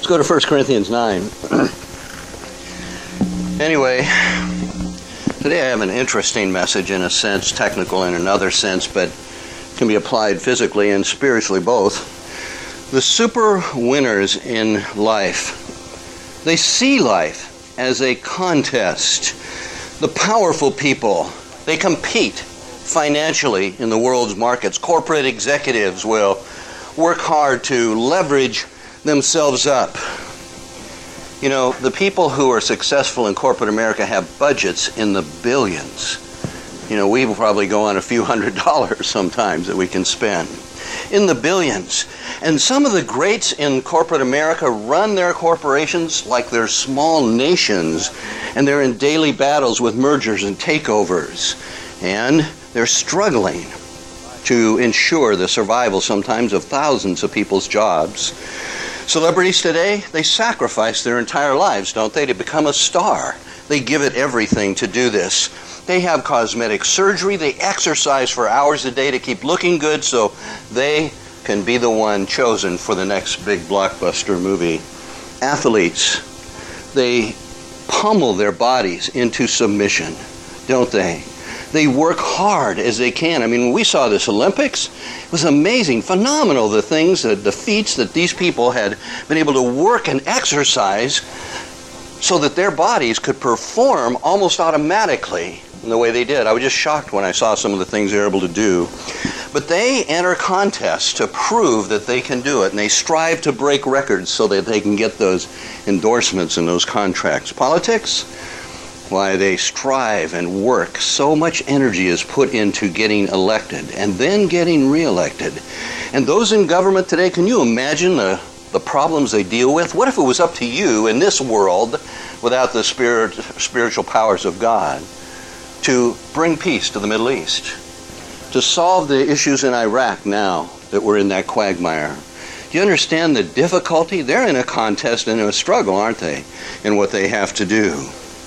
Let's go to 1 Corinthians 9. Anyway, today I have an interesting message in a sense, technical in another sense, but can be applied physically and spiritually both. The super winners in life, they see life as a contest. The powerful people, they compete financially in the world's markets. Corporate executives will work hard to leverage themselves up. You know, the people who are successful in corporate America have budgets in the billions. You know, we will probably go on a few $100s sometimes that we can spend. In the billions. And some of the greats in corporate America run their corporations like they're small nations, and they're in daily battles with mergers and takeovers. And they're struggling to ensure the survival sometimes of thousands of people's jobs. Celebrities today, they sacrifice their entire lives, don't they, to become a star. They give it everything to do this. They have cosmetic surgery. They exercise for hours a day to keep looking good so they can be the one chosen for the next big blockbuster movie. Athletes, they pummel their bodies into submission, don't they? They work hard as they can. I mean, when we saw this Olympics, it was amazing, phenomenal, the feats that these people had been able to work and exercise so that their bodies could perform almost automatically in the way they did. I was just shocked when I saw some of the things they were able to do. But they enter contests to prove that they can do it, and they strive to break records so that they can get those endorsements and those contracts. Politics? Why, they strive and work. So much energy is put into getting elected and then getting reelected. And those in government today, can you imagine the problems they deal with? What if it was up to you in this world, without the spiritual powers of God, to bring peace to the Middle East, to solve the issues in Iraq now that we're in that quagmire? Do you understand the difficulty? They're in a contest and a struggle, aren't they, in what they have to do?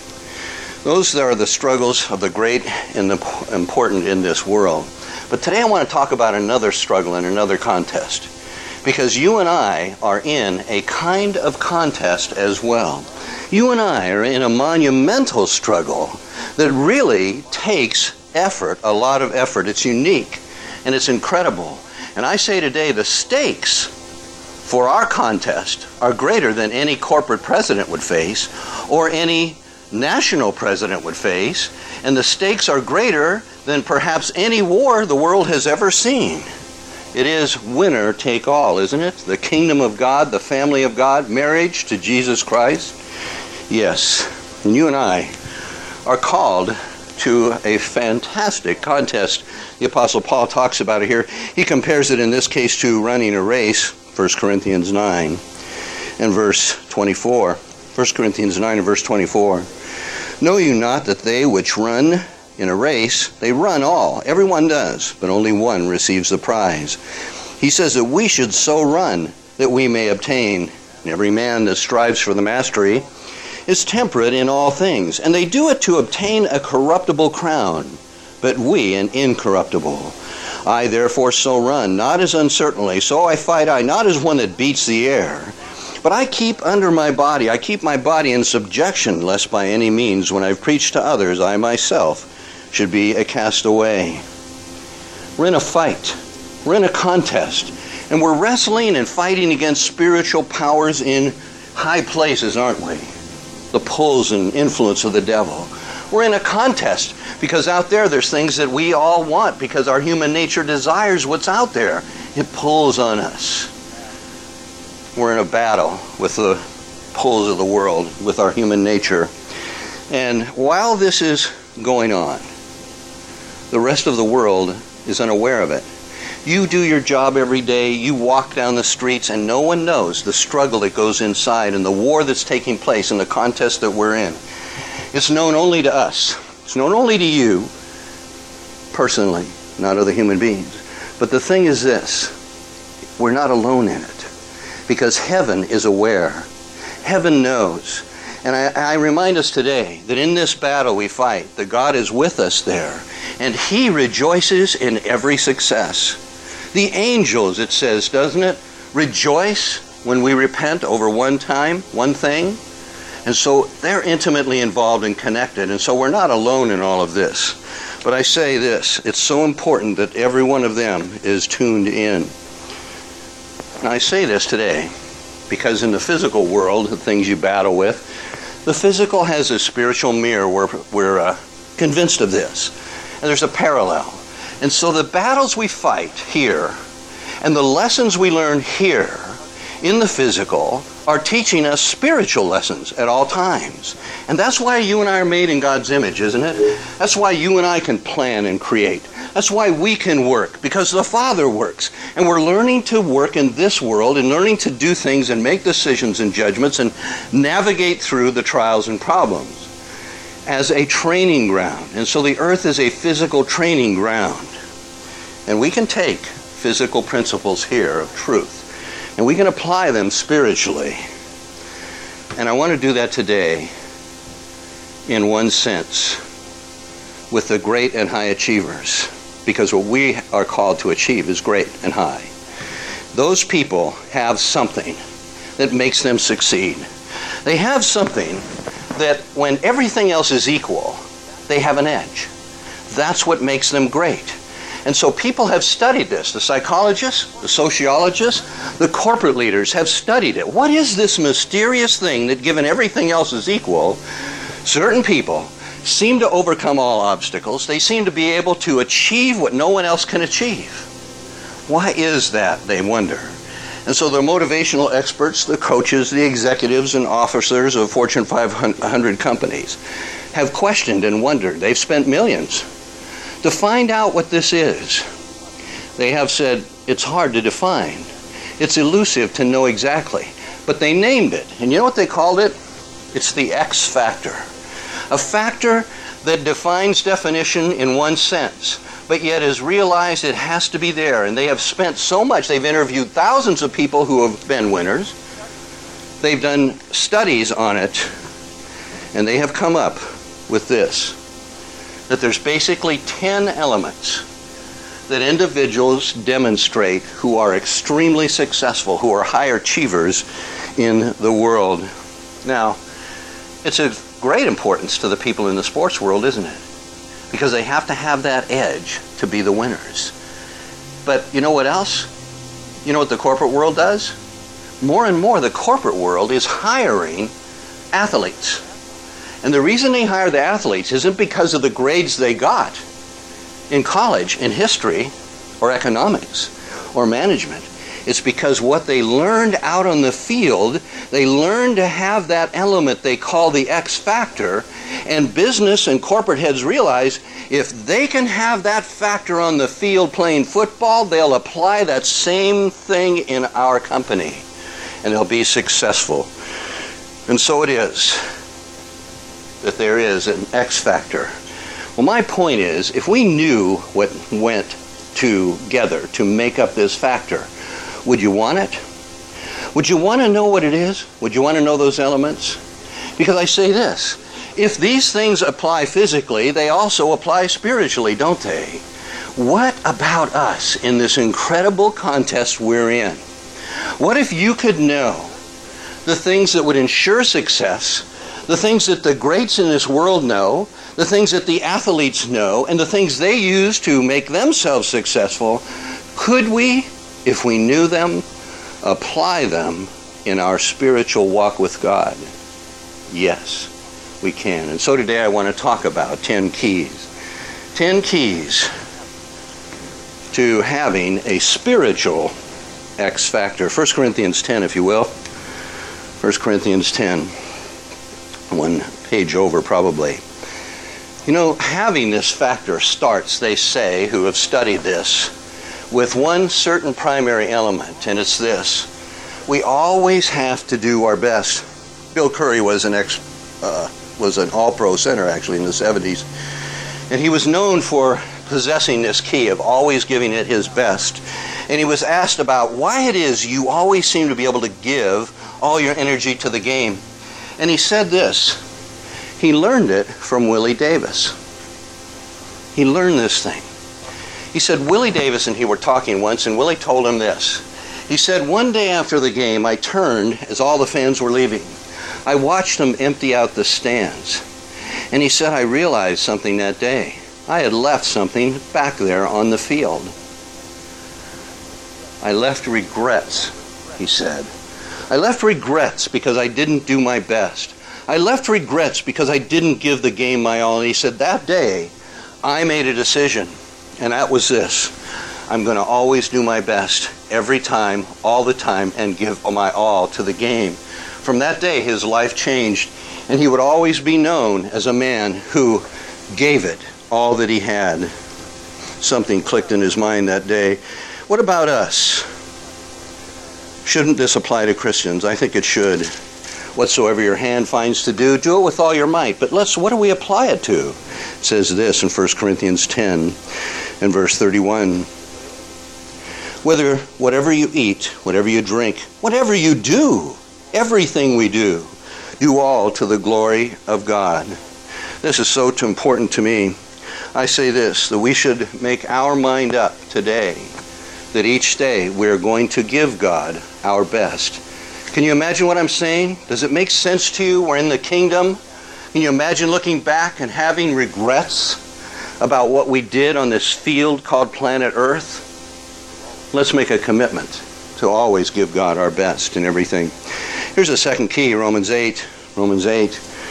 Those are the struggles of the great and the important in this world. But today I want to talk about another struggle and another contest, because you and I are in a kind of contest as well. You and I are in a monumental struggle that really takes effort, a lot of effort. It's unique and it's incredible. And I say today the stakes for our contest are greater than any corporate president would face or any national president would face, and the stakes are greater than perhaps any war the world has ever seen. It is winner take all, isn't it? The kingdom of God, the family of God, marriage to Jesus Christ. Yes, and you and I are called to a fantastic contest. The Apostle Paul talks about it here. He compares it in this case to running a race, 1 Corinthians 9 and verse 24. 1 Corinthians 9 and verse 24. Know you not that they which run in a race, they run all, everyone does, but only one receives the prize. He says that we should so run that we may obtain. And every man that strives for the mastery is temperate in all things, and they do it to obtain a corruptible crown, but we an incorruptible. I therefore so run, not as uncertainly, so I fight I, not as one that beats the air, but I keep my body in subjection, lest by any means, when I've preached to others, I myself should be a castaway. We're in a fight. We're in a contest. And we're wrestling and fighting against spiritual powers in high places, aren't we? The pulls and influence of the devil. We're in a contest because out there's things that we all want because our human nature desires what's out there. It pulls on us. We're in a battle with the pulls of the world, with our human nature. And while this is going on, the rest of the world is unaware of it. You do your job every day, you walk down the streets, and no one knows the struggle that goes inside and the war that's taking place and the contest that we're in. It's known only to us. It's known only to you, personally, not other human beings. But the thing is this, we're not alone in it. Because heaven is aware. Heaven knows. And I remind us today that in this battle we fight, that God is with us there. And He rejoices in every success. The angels, it says, doesn't it, rejoice when we repent over one thing. And so they're intimately involved and connected. And so we're not alone in all of this. But I say this, it's so important that every one of them is tuned in. Now I say this today because in the physical world, the things you battle with, the physical has a spiritual mirror. We're convinced of this. And there's a parallel. And so the battles we fight here and the lessons we learn here in the physical are teaching us spiritual lessons at all times. And that's why you and I are made in God's image, isn't it? That's why you and I can plan and create. That's why we can work, because the Father works. And we're learning to work in this world and learning to do things and make decisions and judgments and navigate through the trials and problems as a training ground. And so the earth is a physical training ground. And we can take physical principles here of truth and we can apply them spiritually. And I want to do that today in one sense with the great and high achievers, because what we are called to achieve is great and high. Those people have something that makes them succeed. They have something that when everything else is equal, they have an edge. That's what makes them great. And so people have studied this. The psychologists, the sociologists, the corporate leaders have studied it. What is this mysterious thing that, given everything else is equal, certain people seem to overcome all obstacles? They seem to be able to achieve what no one else can achieve. Why is that, they wonder? And so the motivational experts, the coaches, the executives and officers of Fortune 500 companies have questioned and wondered. They've spent millions to find out what this is. They have said it's hard to define. It's elusive to know exactly. But they named it. And you know what they called it? It's the X factor. A factor that defines definition in one sense, but yet has realized it has to be there. And they have spent so much. They've interviewed thousands of people who have been winners. They've done studies on it. And they have come up with this, that there's basically 10 elements that individuals demonstrate who are extremely successful, who are high achievers in the world. Now, it's of great importance to the people in the sports world, isn't it? Because they have to have that edge to be the winners. But you know what else? You know what the corporate world does? More and more, the corporate world is hiring athletes. And the reason they hire the athletes isn't because of the grades they got in college in history or economics or management. It's because what they learned out on the field, they learned to have that element they call the X factor, and business and corporate heads realize if they can have that factor on the field playing football, they'll apply that same thing in our company and they'll be successful. And so it is that there is an X factor. Well, my point is, if we knew what went together to make up this factor, would you want it? Would you want to know what it is? Would you want to know those elements? Because I say this, if these things apply physically, they also apply spiritually, don't they? What about us in this incredible contest we're in? What if you could know the things that would ensure success, the things that the greats in this world know, the things that the athletes know, and the things they use to make themselves successful? Could we, if we knew them, apply them in our spiritual walk with God? Yes, we can. And so today I want to talk about 10 keys. 10 keys to having a spiritual X factor. 1 Corinthians 10, if you will. 1 Corinthians 10. One page over probably. You know, having this factor starts, they say, who have studied this, with one certain primary element, and it's this. We always have to do our best. Bill Curry was an all-pro center actually in the 70s, and he was known for possessing this key of always giving it his best. And he was asked about why it is you always seem to be able to give all your energy to the game. And he said this. He learned it from Willie Davis. He learned this thing. He said Willie Davis and he were talking once, and Willie told him this. He said, one day after the game, I turned as all the fans were leaving. I watched them empty out the stands. And he said, I realized something that day. I had left something back there on the field. I left regrets, he said. I left regrets because I didn't do my best. I left regrets because I didn't give the game my all. And he said, that day, I made a decision, and that was this. I'm going to always do my best every time, all the time, and give my all to the game. From that day, his life changed, and he would always be known as a man who gave it all that he had. Something clicked in his mind that day. What about us? Shouldn't this apply to Christians? I think it should. Whatsoever your hand finds to do it with all your might. But what do we apply it to? It says this in 1 Corinthians 10 and verse 31. Whatever you eat, whatever you drink, whatever you do, everything we do all to the glory of God. This is so important to me. I say this, that we should make our mind up today that each day we're going to give God our best. Can you imagine what I'm saying? Does it make sense to you? We're in the kingdom. Can you imagine looking back and having regrets about what we did on this field called planet Earth? Let's make a commitment to always give God our best in everything. Here's a second key, Romans 8. Romans 8.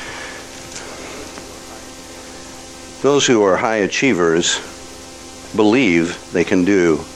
Those who are high achievers believe they can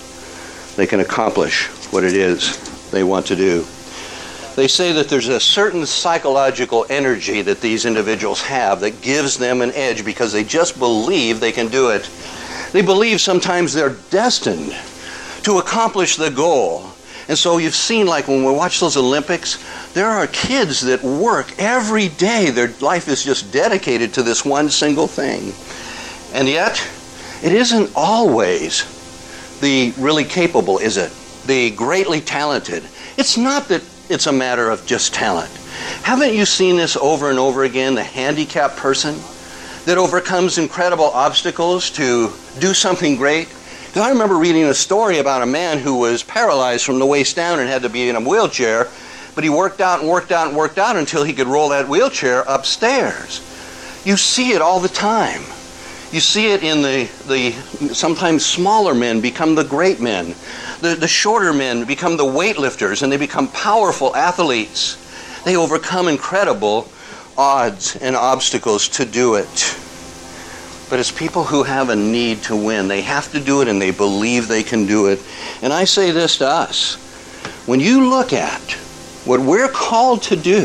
accomplish what it is they want to do. They say that there's a certain psychological energy that these individuals have that gives them an edge because they just believe they can do it. They believe sometimes they're destined to accomplish the goal. And so you've seen, like when we watch those Olympics, there are kids that work every day. Their life is just dedicated to this one single thing. And yet, it isn't always the really capable, is it? The greatly talented. It's not that it's a matter of just talent. Haven't you seen this over and over again? The handicapped person that overcomes incredible obstacles to do something great. Because I remember reading a story about a man who was paralyzed from the waist down and had to be in a wheelchair, but he worked out and worked out and worked out until he could roll that wheelchair upstairs. You see it all the time. You see it in the sometimes smaller men become the great men. The shorter men become the weightlifters, and they become powerful athletes. They overcome incredible odds and obstacles to do it. But it's people who have a need to win. They have to do it, and they believe they can do it. And I say this to us. When you look at what we're called to do,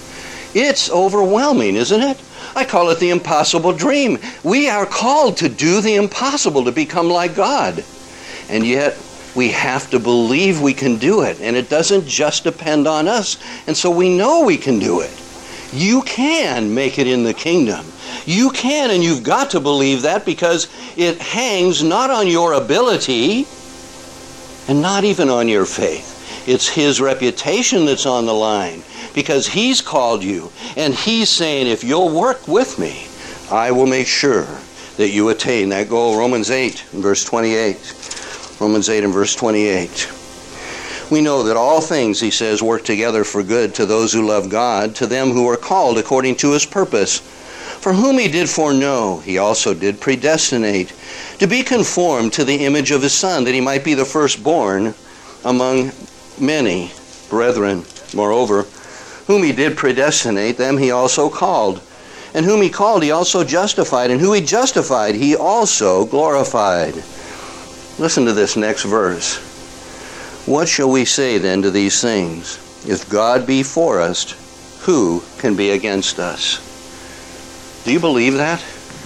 it's overwhelming, isn't it? I call it the impossible dream. We are called to do the impossible, to become like God. And yet, we have to believe we can do it. And it doesn't just depend on us. And so we know we can do it. You can make it in the kingdom. You can, and you've got to believe that, because it hangs not on your ability and not even on your faith. It's His reputation that's on the line, because He's called you, and He's saying, if you'll work with me, I will make sure that you attain that goal. Romans 8 and verse 28. Romans 8 and verse 28. We know that all things, he says, work together for good to those who love God, to them who are called according to His purpose. For whom He did foreknow, He also did predestinate, to be conformed to the image of His Son, that He might be the firstborn among many brethren. Moreover, whom He did predestinate, them He also called. And whom He called, He also justified. And who He justified, He also glorified. Listen to this next verse. What shall we say then to these things? If God be for us, who can be against us? Do you believe that?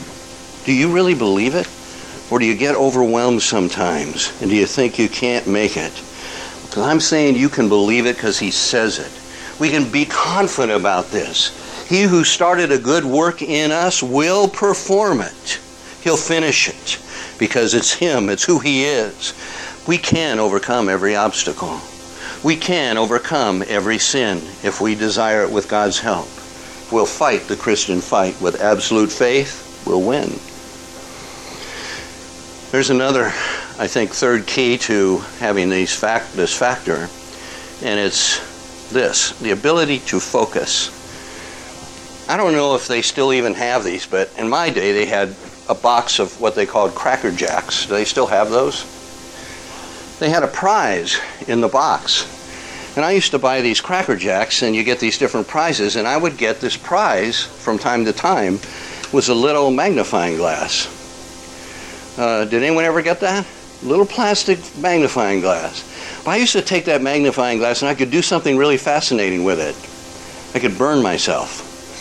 Do you really believe it? Or do you get overwhelmed sometimes? And do you think you can't make it? Because I'm saying you can believe it because He says it. We can be confident about this. He who started a good work in us will perform it. He'll finish it because it's Him. It's who He is. We can overcome every obstacle. We can overcome every sin if we desire it with God's help. We'll fight the Christian fight with absolute faith. We'll win. There's another I think, third key to having this factor, and it's this, the ability to focus. I don't know if they still even have these, but in my day they had a box of what they called Cracker Jacks. Do they still have those? They had a prize in the box. And I used to buy these Cracker Jacks, and you get these different prizes, and I would get this prize from time to time, was a little magnifying glass. Did anyone ever get that? Little plastic magnifying glass. But I used to take that magnifying glass and I could do something really fascinating with it. I could burn myself.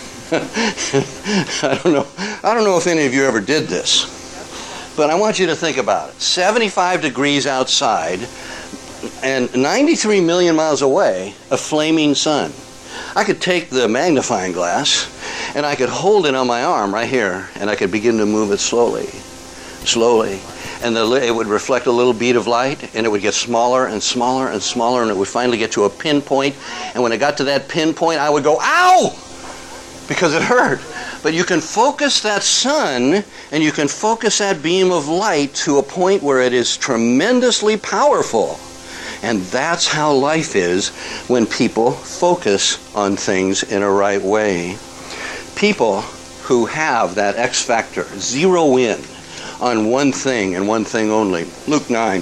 I don't know if any of you ever did this, but I want you to think about it. 75 degrees outside and 93 million miles away, a flaming sun. I could take the magnifying glass and I could hold it on my arm right here, and I could begin to move it slowly. And it would reflect a little bead of light, and it would get smaller and smaller and smaller, and it would finally get to a pinpoint. And when it got to that pinpoint, I would go, ow! Because it hurt. But you can focus that sun, and you can focus that beam of light to a point where it is tremendously powerful. And that's how life is when people focus on things in a right way. People who have that X factor, zero in on one thing and one thing only. Luke 9.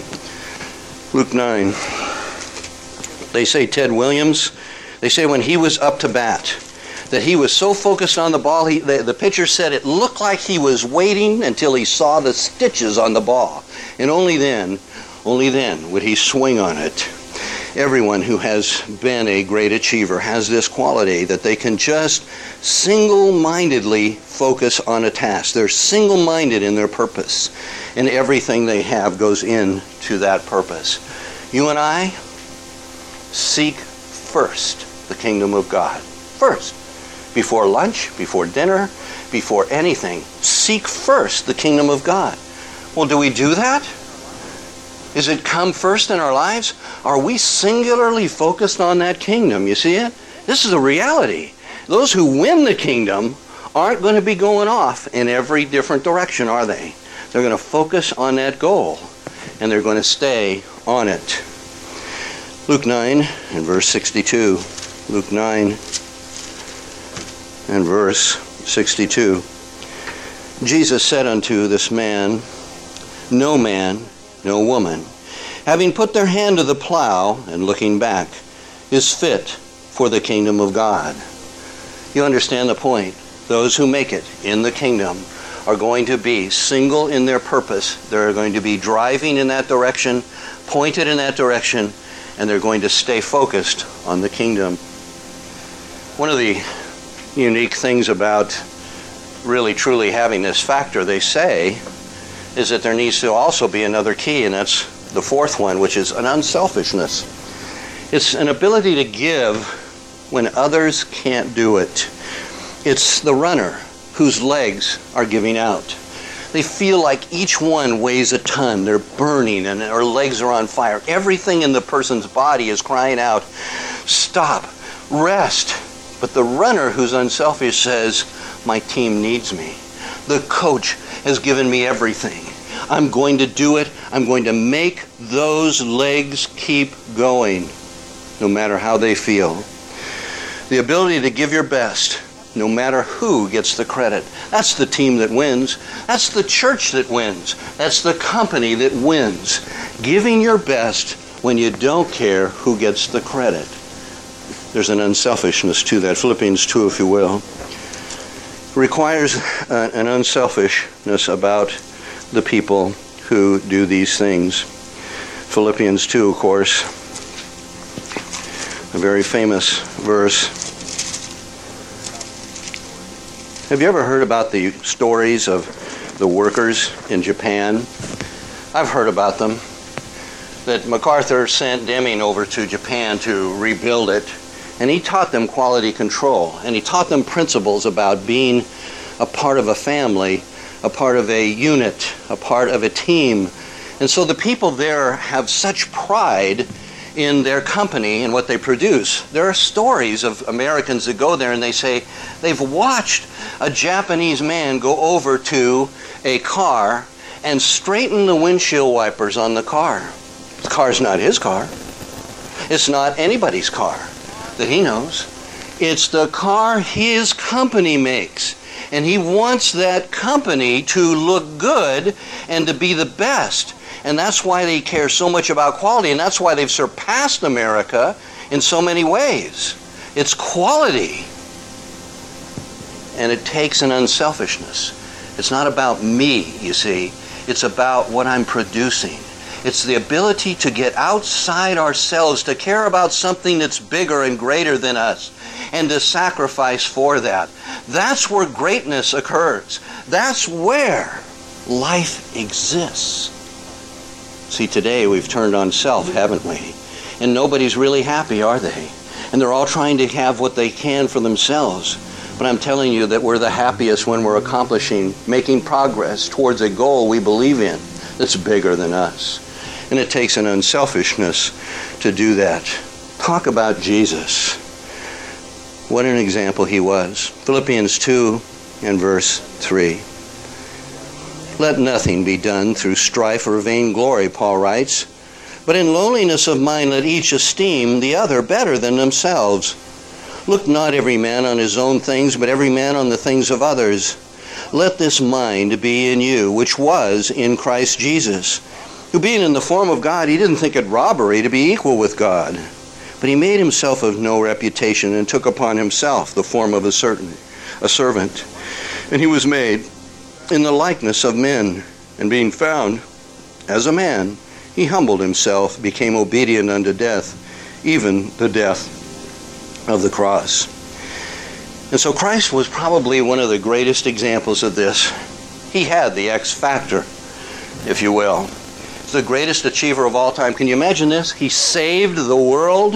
They say Ted Williams, they say when he was up to bat, that he was so focused on the ball, the pitcher said it looked like he was waiting until he saw the stitches on the ball. And only then would he swing on it. Everyone who has been a great achiever has this quality that they can just single-mindedly focus on a task. They're single-minded in their purpose, and everything they have goes into that purpose. You and I seek first the kingdom of God. First. Before lunch, before dinner, before anything. Seek first the kingdom of God. Well, do we do that? Is it come first in our lives? Are we singularly focused on that kingdom? You see it? This is a reality. Those who win the kingdom aren't going to be going off in every different direction, are they? They're going to focus on that goal, and they're going to stay on it. Luke 9 and verse 62. Luke 9 and verse 62. Jesus said unto this man, no man, no woman, having put their hand to the plow and looking back, is fit for the kingdom of God. You understand the point. Those who make it in the kingdom are going to be single in their purpose. They're going to be driving in that direction, pointed in that direction, and they're going to stay focused on the kingdom. One of the unique things about really truly having this factor, they say, is that there needs to also be another key, and that's the fourth one, which is an unselfishness. It's an ability to give when others can't do it. It's the runner whose legs are giving out. They feel like each one weighs a ton. They're burning and their legs are on fire. Everything in the person's body is crying out, stop, rest. But the runner who's unselfish says, my team needs me. The coach has given me everything. I'm going to do it. I'm going to make those legs keep going, no matter how they feel. The ability to give your best, no matter who gets the credit. That's the team that wins. That's the church that wins. That's the company that wins. Giving your best when you don't care who gets the credit. There's an unselfishness to that. Philippians 2, if you will, requires an unselfishness about the people who do these things. Philippians 2, of course, a very famous verse. Have you ever heard about the stories of the workers in Japan? I've heard about them. That MacArthur sent Deming over to Japan to rebuild it, and he taught them quality control, and he taught them principles about being a part of a family, a part of a unit, a part of a team. And so the people there have such pride in their company and what they produce. There are stories of Americans that go there and they say they've watched a Japanese man go over to a car and straighten the windshield wipers on the car. The car's not his car. It's not anybody's car that he knows. It's the car his company makes. And he wants that company to look good and to be the best. And that's why they care so much about quality, and that's why they've surpassed America in so many ways. It's quality. And it takes an unselfishness. It's not about me, you see. It's about what I'm producing. It's the ability to get outside ourselves, to care about something that's bigger and greater than us, and to sacrifice for that. That's where greatness occurs. That's where life exists. See, today we've turned on self, haven't we? And nobody's really happy, are they? And they're all trying to have what they can for themselves. But I'm telling you that we're the happiest when we're accomplishing, making progress towards a goal we believe in that's bigger than us. And it takes an unselfishness to do that. Talk about Jesus. What an example he was. Philippians 2 and verse 3. Let nothing be done through strife or vainglory, Paul writes, but in lowliness of mind let each esteem the other better than themselves. Look not every man on his own things, but every man on the things of others. Let this mind be in you, which was in Christ Jesus, who being in the form of God, he didn't think it robbery to be equal with God. But he made himself of no reputation and took upon himself the form of a servant. And he was made in the likeness of men, and being found as a man, he humbled himself, became obedient unto death, even the death of the cross. And so Christ was probably one of the greatest examples of this. He had the X factor, if you will. He's the greatest achiever of all time. Can you imagine this? He saved the world.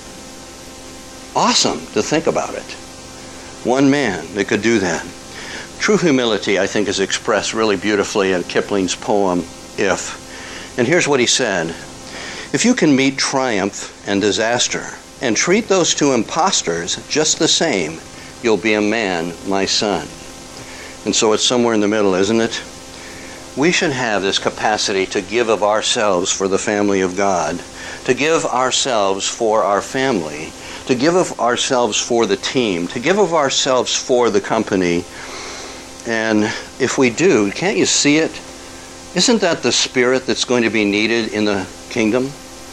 Awesome to think about it. One man that could do that. True humility, I think, is expressed really beautifully in Kipling's poem, If. And here's what he said. If you can meet triumph and disaster and treat those two impostors just the same, you'll be a man, my son. And so it's somewhere in the middle, isn't it? We should have this capacity to give of ourselves for the family of God, to give ourselves for our family, to give of ourselves for the team, to give of ourselves for the company. And if we do, can't you see it? Isn't that the spirit that's going to be needed in the kingdom?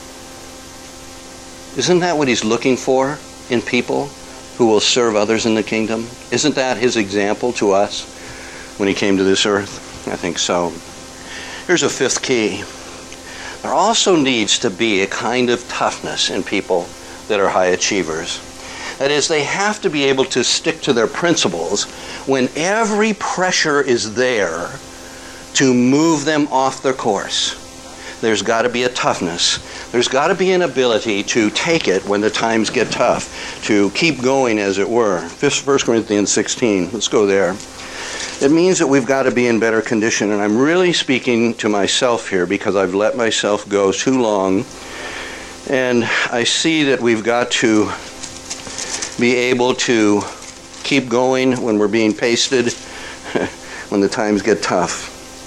Isn't that what he's looking for in people who will serve others in the kingdom? Isn't that his example to us when he came to this earth? I think so. Here's a fifth key. There also needs to be a kind of toughness in people that are high achievers. That is, they have to be able to stick to their principles when every pressure is there to move them off their course. There's got to be a toughness. There's got to be an ability to take it when the times get tough, to keep going, as it were. 1 Corinthians 16, let's go there. It means that we've got to be in better condition, and I'm really speaking to myself here because I've let myself go too long, and I see that we've got to be able to keep going when we're being pasted, when the times get tough.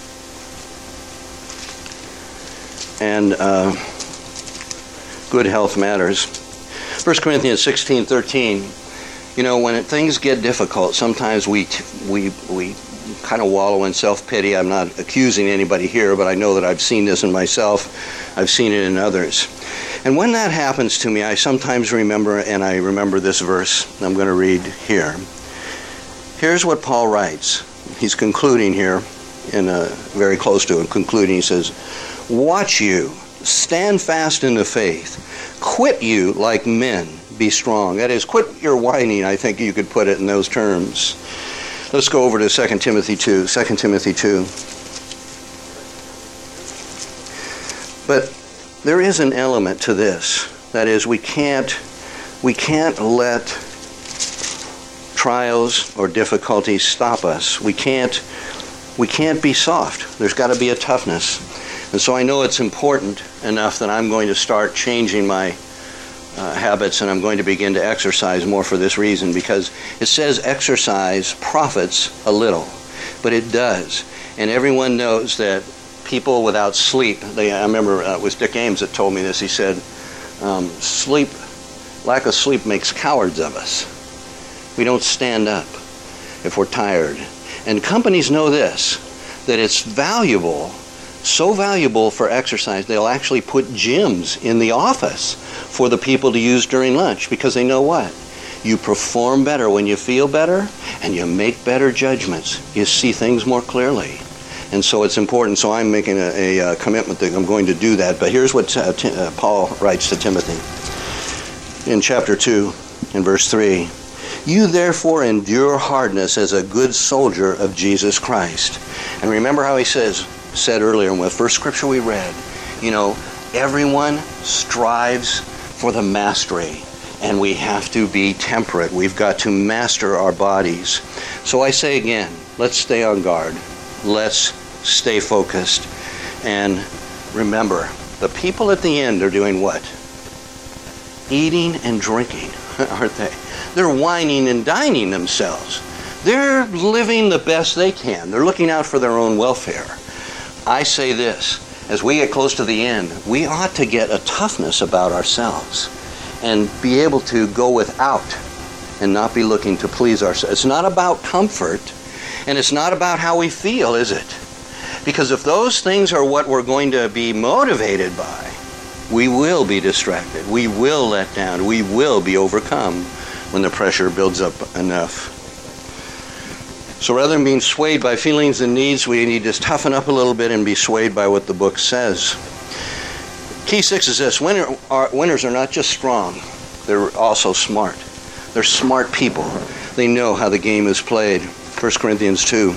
And good health matters. 1 Corinthians 16:13. You know, when things get difficult, sometimes we kind of wallow in self-pity. I'm not accusing anybody here, but I know that I've seen this in myself. I've seen it in others. And when that happens to me, I sometimes remember, and I remember this verse I'm going to read here. Here's what Paul writes. He's concluding here, very close to it, concluding. He says, watch you, stand fast in the faith, quit you like men, be strong. That is, quit your whining, I think you could put it in those terms. Let's go over to 2 Timothy 2. 2 Timothy 2. But there is an element to this. That is, we can't let trials or difficulties stop us. We can't be soft. There's got to be a toughness. And so I know it's important enough that I'm going to start changing my habits, and I'm going to begin to exercise more for this reason, because it says exercise profits a little, but it does. And everyone knows that people without sleep, I remember it was Dick Ames that told me this. He said, lack of sleep makes cowards of us. We don't stand up if we're tired. And companies know this, that it's valuable, so valuable for exercise, they'll actually put gyms in the office for the people to use during lunch, because they know what? You perform better when you feel better, and you make better judgments. You see things more clearly. And so it's important. So I'm making a commitment that I'm going to do that. But here's what Paul writes to Timothy in chapter 2 in verse 3. You therefore endure hardness as a good soldier of Jesus Christ. And remember how he said earlier in the first scripture we read, everyone strives for the mastery. And we have to be temperate. We've got to master our bodies. So I say again, let's stay on guard. Let's stay focused. And remember, the people at the end are doing what? Eating and drinking, aren't they? They're whining and dining themselves. They're living the best they can. They're looking out for their own welfare. I say this, as we get close to the end, we ought to get a toughness about ourselves and be able to go without and not be looking to please ourselves. It's not about comfort, and it's not about how we feel, is it? Because if those things are what we're going to be motivated by, we will be distracted. We will let down. We will be overcome when the pressure builds up enough. So rather than being swayed by feelings and needs, we need to toughen up a little bit and be swayed by what the book says. Key 6 is this: winners are not just strong, they're also smart. They're smart people. They know how the game is played. 1 Corinthians 2.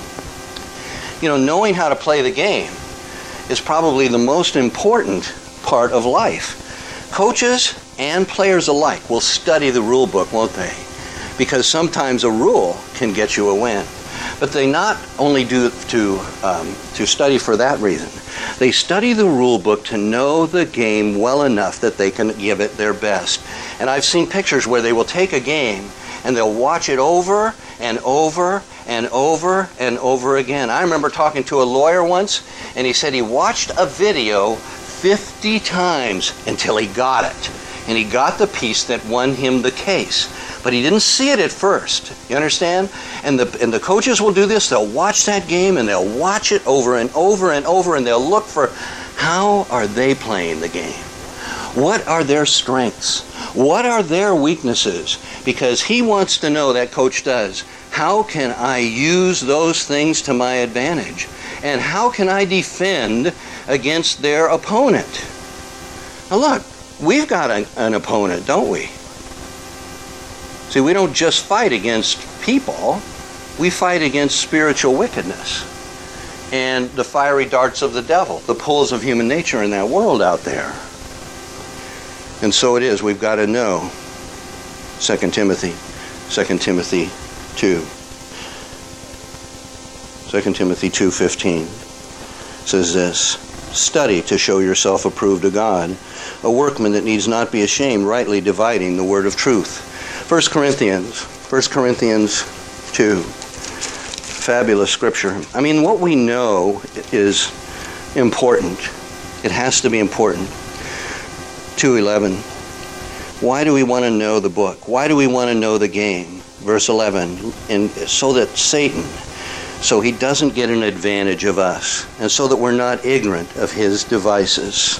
Knowing how to play the game is probably the most important part of life. Coaches and players alike will study the rule book, won't they? Because sometimes a rule can get you a win. But they not only do to study for that reason. They study the rule book to know the game well enough that they can give it their best. And I've seen pictures where they will take a game and they'll watch it over and over and over and over again. I remember talking to a lawyer once, and he said he watched a video 50 times until he got it. And he got the piece that won him the case. But he didn't see it at first. You understand? And the coaches will do this. They'll watch that game and they'll watch it over and over and over, and they'll look for how are they playing the game? What are their strengths? What are their weaknesses? Because he wants to know, that coach does, how can I use those things to my advantage? And how can I defend against their opponent? Now look, we've got an opponent, don't we? See, we don't just fight against people, we fight against spiritual wickedness and the fiery darts of the devil, the pulls of human nature in that world out there. And so it is, we've got to know 2 Timothy 2. 2 Timothy 2:15 says this: study to show yourself approved to God, a workman that needs not be ashamed, rightly dividing the word of truth. 1 Corinthians 2. Fabulous scripture. I mean, what we know is important. It has to be important. 2:11. Why do we want to know the book? Why do we want to know the game? Verse 11. And so that Satan, so he doesn't get an advantage of us, and so that we're not ignorant of his devices.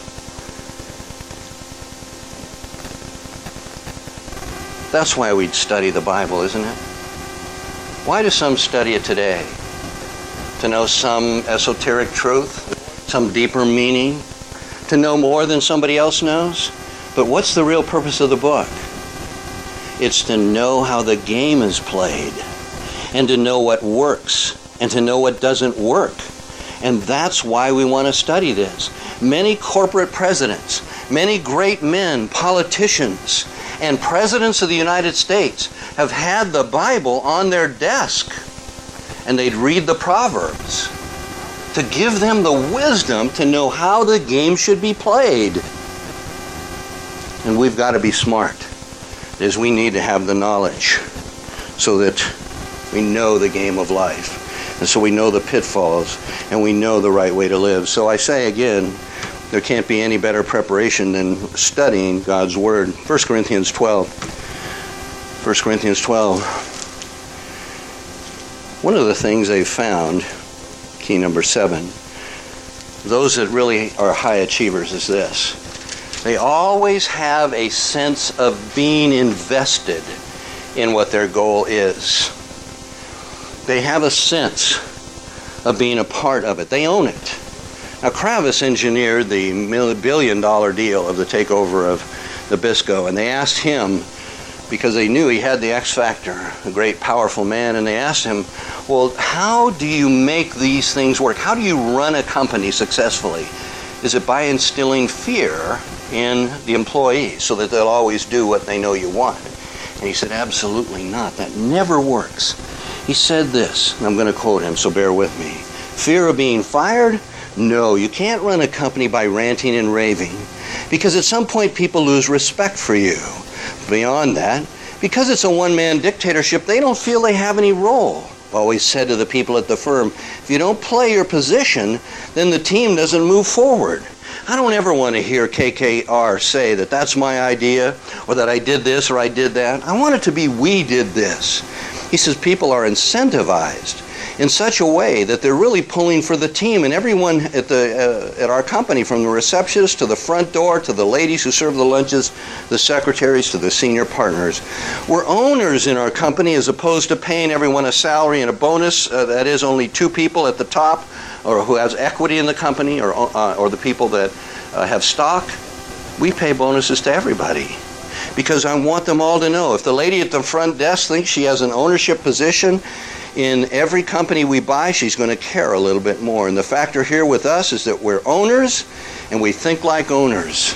That's why we'd study the Bible, isn't it? Why do some study it today? To know some esoteric truth, some deeper meaning, to know more than somebody else knows? But what's the real purpose of the book? It's to know how the game is played, and to know what works, and to know what doesn't work. And that's why we want to study this. Many corporate presidents, many great men, politicians, and presidents of the United States have had the Bible on their desk, and they'd read the Proverbs to give them the wisdom to know how the game should be played. And we've got to be smart, as we need to have the knowledge so that we know the game of life. And so we know the pitfalls, and we know the right way to live. So I say again, there can't be any better preparation than studying God's Word. 1 Corinthians 12. 1 Corinthians 12. One of the things they've found, key number 7, those that really are high achievers is this. They always have a sense of being invested in what their goal is. They have a sense of being a part of it. They own it. Now, Kravis engineered the $1 billion deal of the takeover of Nabisco, and they asked him, because they knew he had the X factor, a great, powerful man, and they asked him, well, how do you make these things work? How do you run a company successfully? Is it by instilling fear in the employees so that they'll always do what they know you want? And he said, absolutely not. That never works. He said this, and I'm going to quote him, so bear with me. Fear of being fired? No, you can't run a company by ranting and raving, because at some point people lose respect for you. Beyond that, because it's a one-man dictatorship, they don't feel they have any role. I've always said to the people at the firm, if you don't play your position, then the team doesn't move forward. I don't ever want to hear KKR say that that's my idea, or that I did this or I did that. I want it to be we did this. He says people are incentivized in such a way that they're really pulling for the team, and everyone at our company, from the receptionist to the front door to the ladies who serve the lunches, the secretaries to the senior partners, we're owners in our company, as opposed to paying everyone a salary and a bonus. That is, only 2 people at the top, or who has equity in the company, or the people that have stock. We pay bonuses to everybody, because I want them all to know, if the lady at the front desk thinks she has an ownership position in every company we buy, she's going to care a little bit more. And the factor here with us is that we're owners, and we think like owners.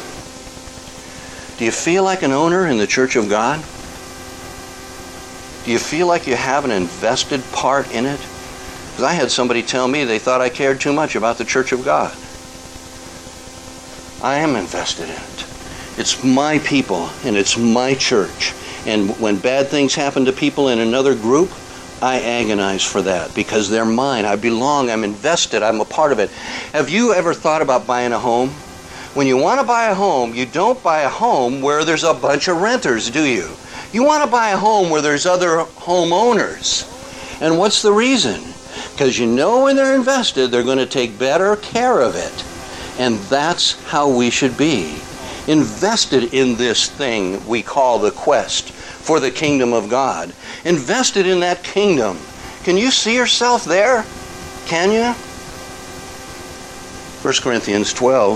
Do you feel like an owner in the Church of God? Do you feel like you have an invested part in it? Because I had somebody tell me they thought I cared too much about the Church of God. I am invested in it. It's my people, and it's my church. And when bad things happen to people in another group, I agonize for that, because they're mine. I belong. I'm invested. I'm a part of it. Have you ever thought about buying a home? When you want to buy a home, you don't buy a home where there's a bunch of renters, do you? You want to buy a home where there's other homeowners. And what's the reason? Because you know when they're invested, they're going to take better care of it. And that's how we should be. Invested in this thing we call the quest for the kingdom of God. Invested in that kingdom. Can you see yourself there? Can you? 1 Corinthians 12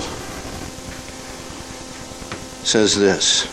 says this.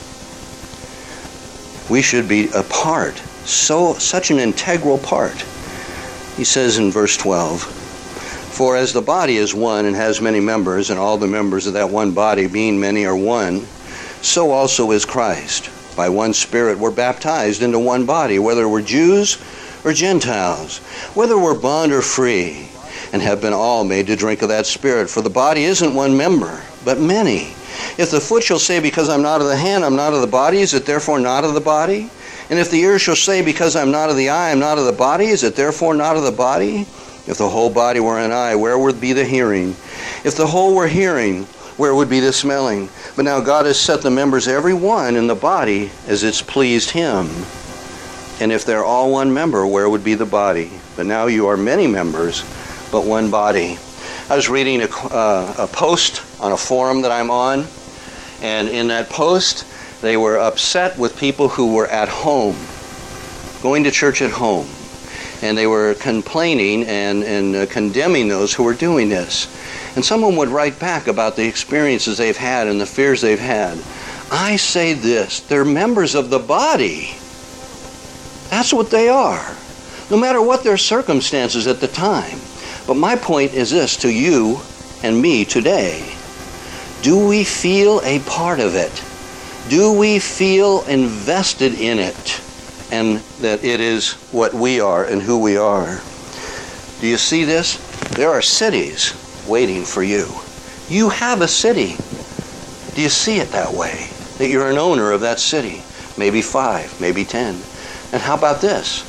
We should be a part, such an integral part. He says in verse 12, for as the body is one and has many members, and all the members of that one body, being many, are one, so also is Christ. By one Spirit we're baptized into one body, whether we're Jews or Gentiles, whether we're bond or free, and have been all made to drink of that Spirit. For the body isn't one member, but many. If the foot shall say, because I'm not of the hand, I'm not of the body, is it therefore not of the body? And if the ear shall say, because I'm not of the eye, I'm not of the body, is it therefore not of the body? If the whole body were an eye, where would be the hearing? If the whole were hearing, where would be the smelling? But now God has set the members, every one, in the body as it's pleased him. And if they're all one member, where would be the body? But now you are many members, but one body. I was reading a post on a forum that I'm on, and in that post, they were upset with people who were at home, going to church at home. And they were complaining and condemning those who were doing this. And someone would write back about the experiences they've had and the fears they've had. I say this, they're members of the body. That's what they are, no matter what their circumstances at the time. But my point is this to you and me today. Do we feel a part of it? Do we feel invested in it? And that it is what we are and who we are. Do you see this? There are cities waiting for you. You have a city. Do you see it that way? That you're an owner of that city? Maybe 5, maybe 10. And how about this?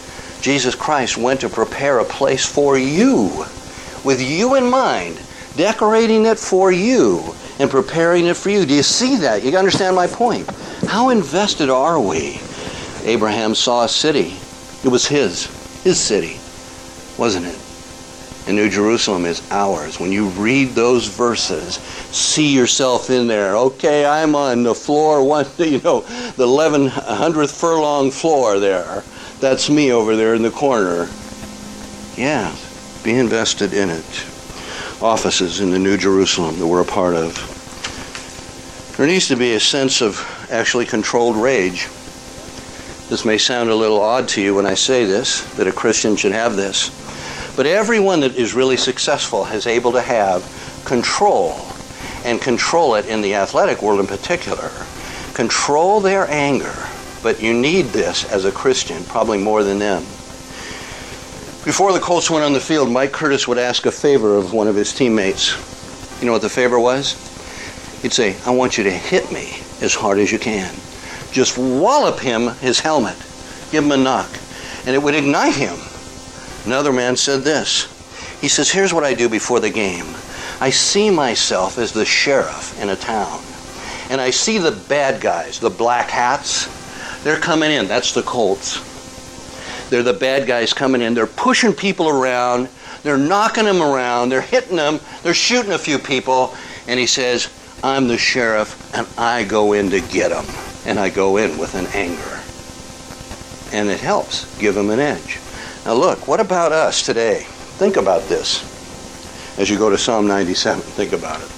Jesus Christ went to prepare a place for you, with you in mind, decorating it for you and preparing it for you. Do you see that? You understand my point? How invested are we? Abraham saw a city. It was his city, wasn't it? And New Jerusalem is ours. When you read those verses, see yourself in there. Okay, I'm on the floor, the 1100th furlong floor there. That's me over there in the corner. Yeah, be invested in it. Offices in the New Jerusalem that we're a part of. There needs to be a sense of actually controlled rage. This may sound a little odd to you when I say this, that a Christian should have this. But everyone that is really successful is able to have control, and control it in the athletic world in particular. Control their anger. But you need this as a Christian, probably more than them. Before the Colts went on the field, Mike Curtis would ask a favor of one of his teammates. You know what the favor was? He'd say, I want you to hit me as hard as you can. Just wallop him his helmet. Give him a knock. And it would ignite him. Another man said this. He says, here's what I do before the game. I see myself as the sheriff in a town. And I see the bad guys, the black hats. They're coming in. That's the Colts. They're the bad guys coming in. They're pushing people around. They're knocking them around. They're hitting them. They're shooting a few people. And he says, I'm the sheriff, and I go in to get them. And I go in with an anger. And it helps give them an edge. Now look, what about us today? Think about this. As you go to Psalm 97, think about it.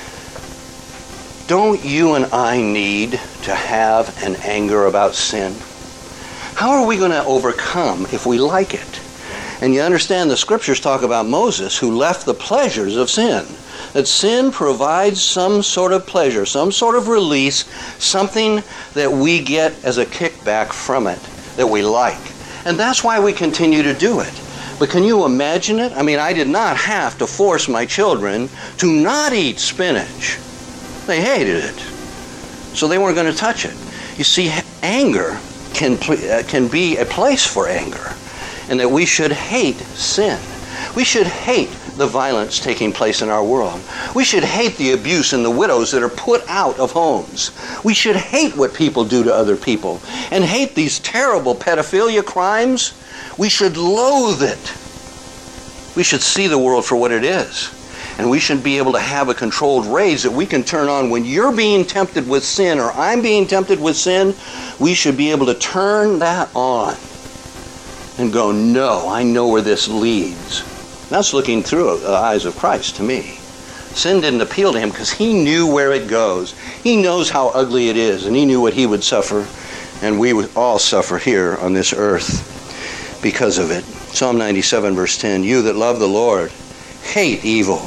Don't you and I need to have an anger about sin? How are we going to overcome if we like it? And you understand the scriptures talk about Moses who left the pleasures of sin. That sin provides some sort of pleasure, some sort of release, something that we get as a kickback from it that we like. And that's why we continue to do it. But can you imagine it? I mean, I did not have to force my children to not eat spinach. They hated it. So they weren't going to touch it. You see, anger can be a place for anger. And that we should hate sin. We should hate the violence taking place in our world. We should hate the abuse and the widows that are put out of homes. We should hate what people do to other people and hate these terrible pedophilia crimes. We should loathe it. We should see the world for what it is. And we should be able to have a controlled rage that we can turn on when you're being tempted with sin or I'm being tempted with sin. We should be able to turn that on and go, no, I know where this leads. That's looking through the eyes of Christ to me. Sin didn't appeal to him because he knew where it goes. He knows how ugly it is, and he knew what he would suffer, and we would all suffer here on this earth because of it. Psalm 97, verse 10, you that love the Lord, hate evil.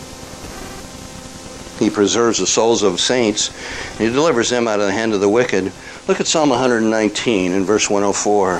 He preserves the souls of saints, and he delivers them out of the hand of the wicked. Look at Psalm 119 and verse 104.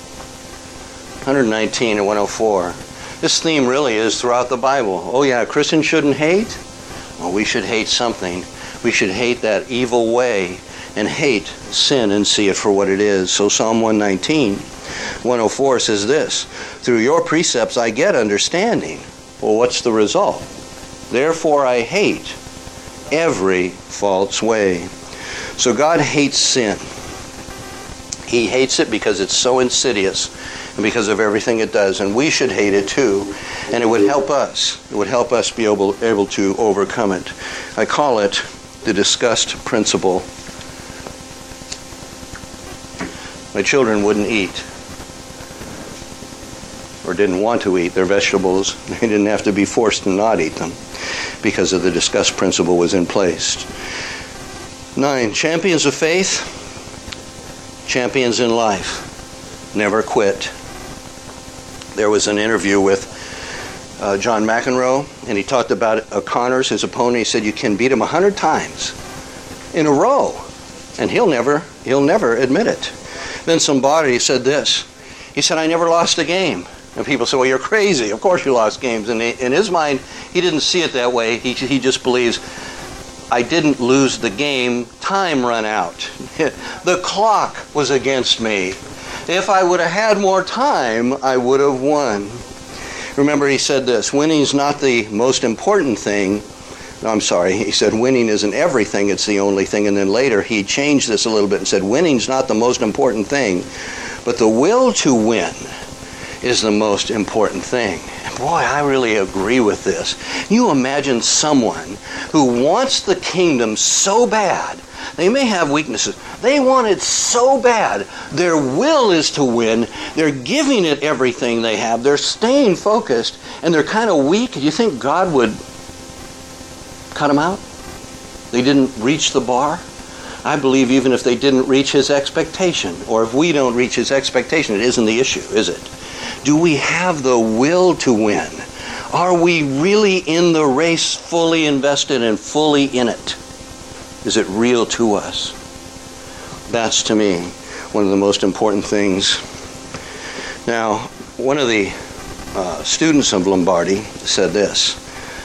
119 and 104. This theme really is throughout the Bible. Oh yeah, Christians shouldn't hate? Well, we should hate something. We should hate that evil way and hate sin and see it for what it is. So Psalm 119, 104 says this, through your precepts I get understanding. Well, what's the result? Therefore I hate every false way. So God hates sin. He hates it because it's so insidious and because of everything it does. And we should hate it too. And it would help us. It would help us be able to overcome it. I call it the disgust principle. My children wouldn't eat or didn't want to eat their vegetables. They didn't have to be forced to not eat them because of the disgust principle was in place. 9, champions of faith, champions in life, never quit. There was an interview with John McEnroe, and he talked about Connors, his opponent. He said, you can beat him 100 times in a row, and he'll never admit it. Then somebody said this. He said, I never lost a game. And people say, well, you're crazy. Of course you lost games. And in his mind, he didn't see it that way. He just believes, I didn't lose the game. Time ran out. The clock was against me. If I would have had more time, I would have won. Remember, he said this, winning is not the most important thing. No, I'm sorry, he said winning isn't everything, it's the only thing. And then later he changed this a little bit and said winning's not the most important thing, but the will to win is the most important thing. And boy, I really agree with this. You imagine someone who wants the kingdom so bad. They may have weaknesses. They want it so bad. Their will is to win. They're giving it everything they have. They're staying focused, and they're kind of weak. Do you think God would cut them out? They didn't reach the bar? I believe even if they didn't reach his expectation, or if we don't reach his expectation, it isn't the issue, is it? Do we have the will to win? Are we really in the race, fully invested and fully in it? Is it real to us? That's, to me, one of the most important things. Now, one of the students of Lombardi said this.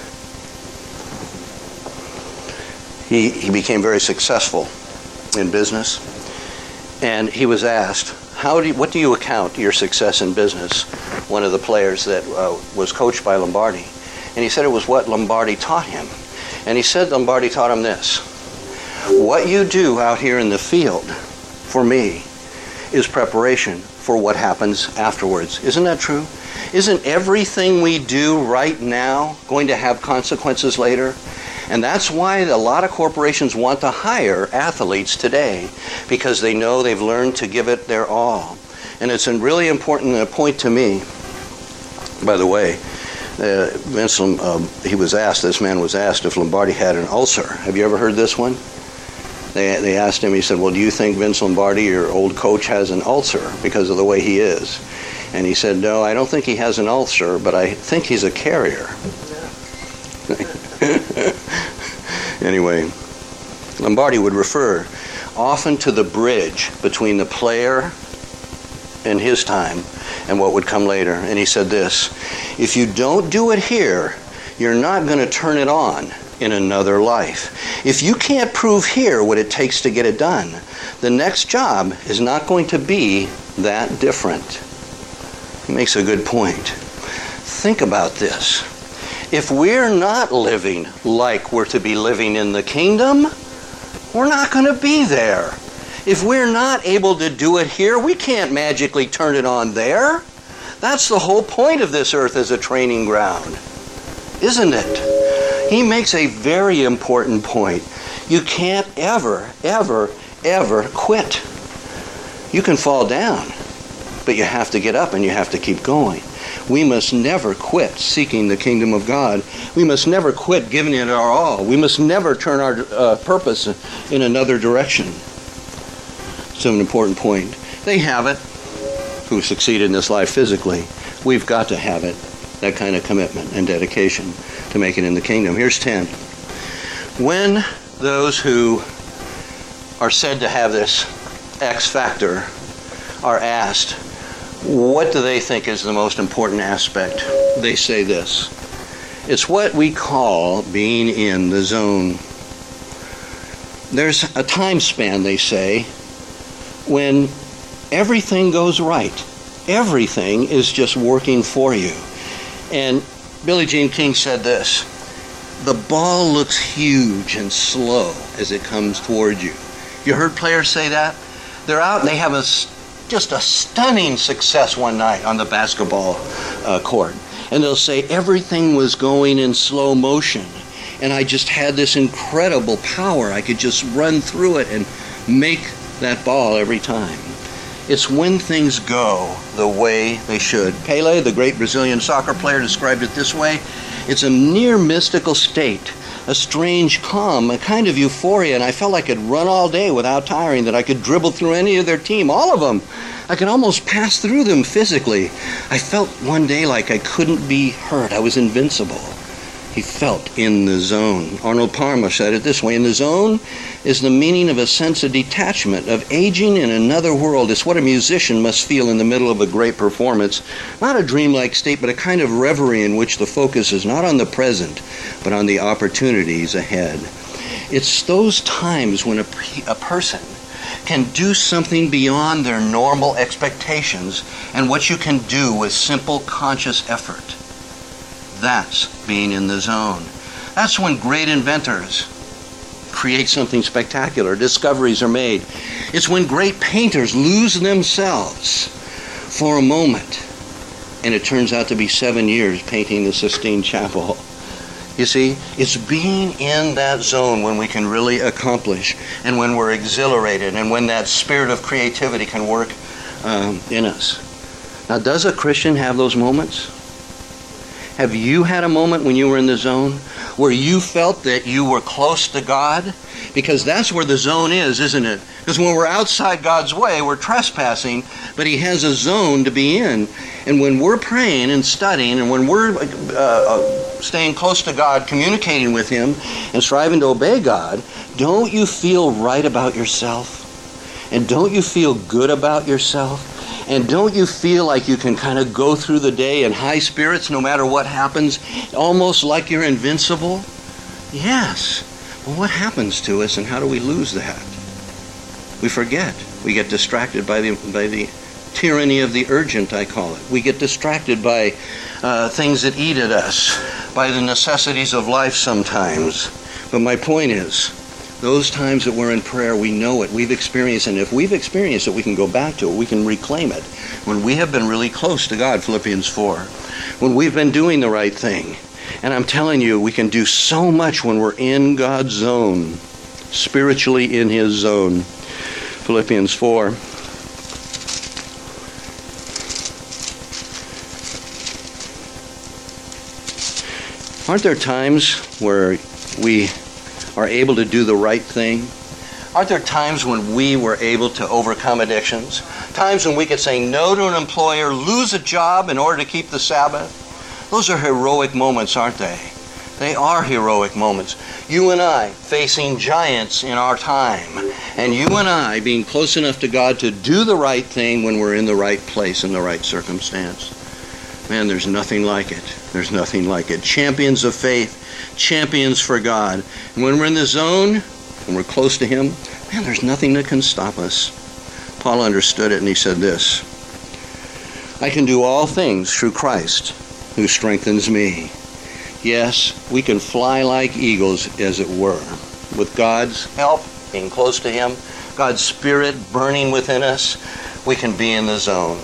He became very successful in business, and he was asked, what do you account your success in business? One of the players that was coached by Lombardi. And he said it was what Lombardi taught him. And he said Lombardi taught him this. What you do out here in the field, for me, is preparation for what happens afterwards. Isn't that true? Isn't everything we do right now going to have consequences later? And that's why a lot of corporations want to hire athletes today, because they know they've learned to give it their all. And it's a really important point to me. By the way, Vince, this man was asked if Lombardi had an ulcer. Have you ever heard this one? They asked him, he said, well, do you think Vince Lombardi, your old coach, has an ulcer because of the way he is? And he said, no, I don't think he has an ulcer, but I think he's a carrier. Anyway, Lombardi would refer often to the bridge between the player and his time and what would come later. And he said this, if you don't do it here, you're not going to turn it on in another life. If you can't prove here what it takes to get it done, the next job is not going to be that different. He makes a good point. Think about this. If we're not living like we're to be living in the kingdom, we're not going to be there. If we're not able to do it here, we can't magically turn it on there. That's the whole point of this earth as a training ground, isn't it? He makes a very important point. You can't ever, ever, ever quit. You can fall down, but you have to get up and you have to keep going. We must never quit seeking the kingdom of God. We must never quit giving it our all. We must never turn our purpose in another direction. It's an important point. They have it, who succeed in this life physically. We've got to have it, that kind of commitment and dedication to make it in the kingdom. Here's 10. When those who are said to have this X factor are asked, what do they think is the most important aspect? They say this. It's what we call being in the zone. There's a time span, they say, when everything goes right. Everything is just working for you. And Billie Jean King said this, the ball looks huge and slow as it comes toward you. You heard players say that? They're out and they have just a stunning success one night on the basketball court. And they'll say everything was going in slow motion. And I just had this incredible power. I could just run through it and make that ball every time. It's when things go the way they should. Pele, the great Brazilian soccer player, described it this way. It's a near mystical state, a strange calm, a kind of euphoria, and I felt I could run all day without tiring, that I could dribble through any of their team, all of them. I could almost pass through them physically. I felt one day like I couldn't be hurt. I was invincible. He felt in the zone. Arnold Palmer said it this way, in the zone is the meaning of a sense of detachment, of aging in another world. It's what a musician must feel in the middle of a great performance. Not a dreamlike state, but a kind of reverie in which the focus is not on the present, but on the opportunities ahead. It's those times when a person can do something beyond their normal expectations and what you can do with simple conscious effort. That's being in the zone. That's when great inventors create something spectacular. Discoveries are made. It's when great painters lose themselves for a moment, and it turns out to be 7 years painting the Sistine Chapel. You see, it's being in that zone when we can really accomplish, and when we're exhilarated, and when that spirit of creativity can work in us. Now, does a Christian have those moments? Have you had a moment when you were in the zone where you felt that you were close to God? Because that's where the zone is, isn't it? Because when we're outside God's way, we're trespassing, but He has a zone to be in. And when we're praying and studying, and when we're staying close to God, communicating with Him, and striving to obey God, don't you feel right about yourself? And don't you feel good about yourself? And don't you feel like you can kind of go through the day in high spirits no matter what happens, almost like you're invincible? Yes. Well, what happens to us, and how do we lose that? We forget. We get distracted by the tyranny of the urgent, I call it. We get distracted by things that eat at us, by the necessities of life sometimes. But my point is, those times that we're in prayer, we know it, we've experienced it, and if we've experienced it, we can go back to it, we can reclaim it. When we have been really close to God, Philippians 4, when we've been doing the right thing. And I'm telling you, we can do so much when we're in God's zone, spiritually in His zone. Philippians 4. Aren't there times where we are able to do the right thing? Aren't there times when we were able to overcome addictions? Times when we could say no to an employer, lose a job in order to keep the Sabbath? Those are heroic moments, aren't they? They are heroic moments. You and I facing giants in our time, and you and I being close enough to God to do the right thing when we're in the right place, in the right circumstance. Man, there's nothing like it. There's nothing like it. Champions of faith, champions for God. And when we're in the zone, and we're close to Him, man, there's nothing that can stop us. Paul understood it, and he said this: I can do all things through Christ who strengthens me. Yes, we can fly like eagles, as it were, with God's help, being close to Him, God's Spirit burning within us, we can be in the zone.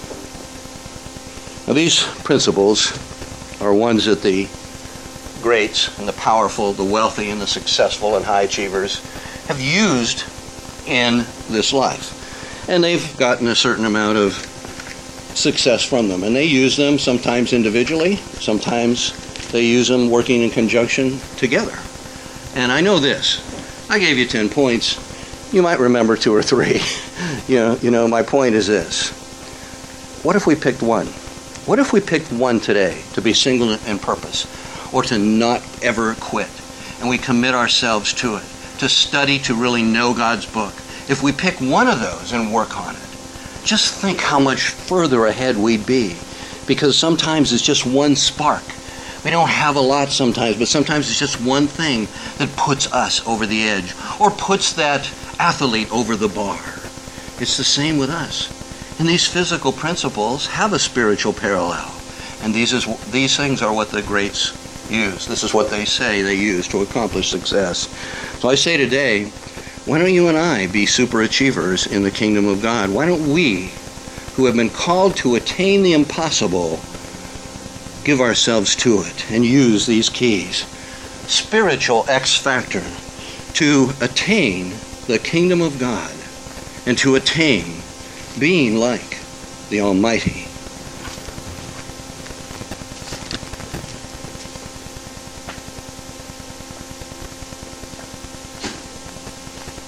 Now, these principles are ones that the greats and the powerful, the wealthy and the successful and high achievers have used in this life. And they've gotten a certain amount of success from them. And they use them sometimes individually, sometimes they use them working in conjunction together. And I know this. I gave you 10 points. You might remember 2 or 3. You know, my point is this. What if we picked one? What if we picked one today to be single in purpose, or to not ever quit, and we commit ourselves to it, to study, to really know God's book? If we pick one of those and work on it, just think how much further ahead we'd be. Because sometimes it's just one spark. We don't have a lot sometimes, but sometimes it's just one thing that puts us over the edge, or puts that athlete over the bar. It's the same with us. And these physical principles have a spiritual parallel. And these things are what the greats use. This is what they say they use to accomplish success. So I say today, why don't you and I be super achievers in the kingdom of God? Why don't we, who have been called to attain the impossible, give ourselves to it and use these keys? Spiritual X factor to attain the kingdom of God and to attain being like the Almighty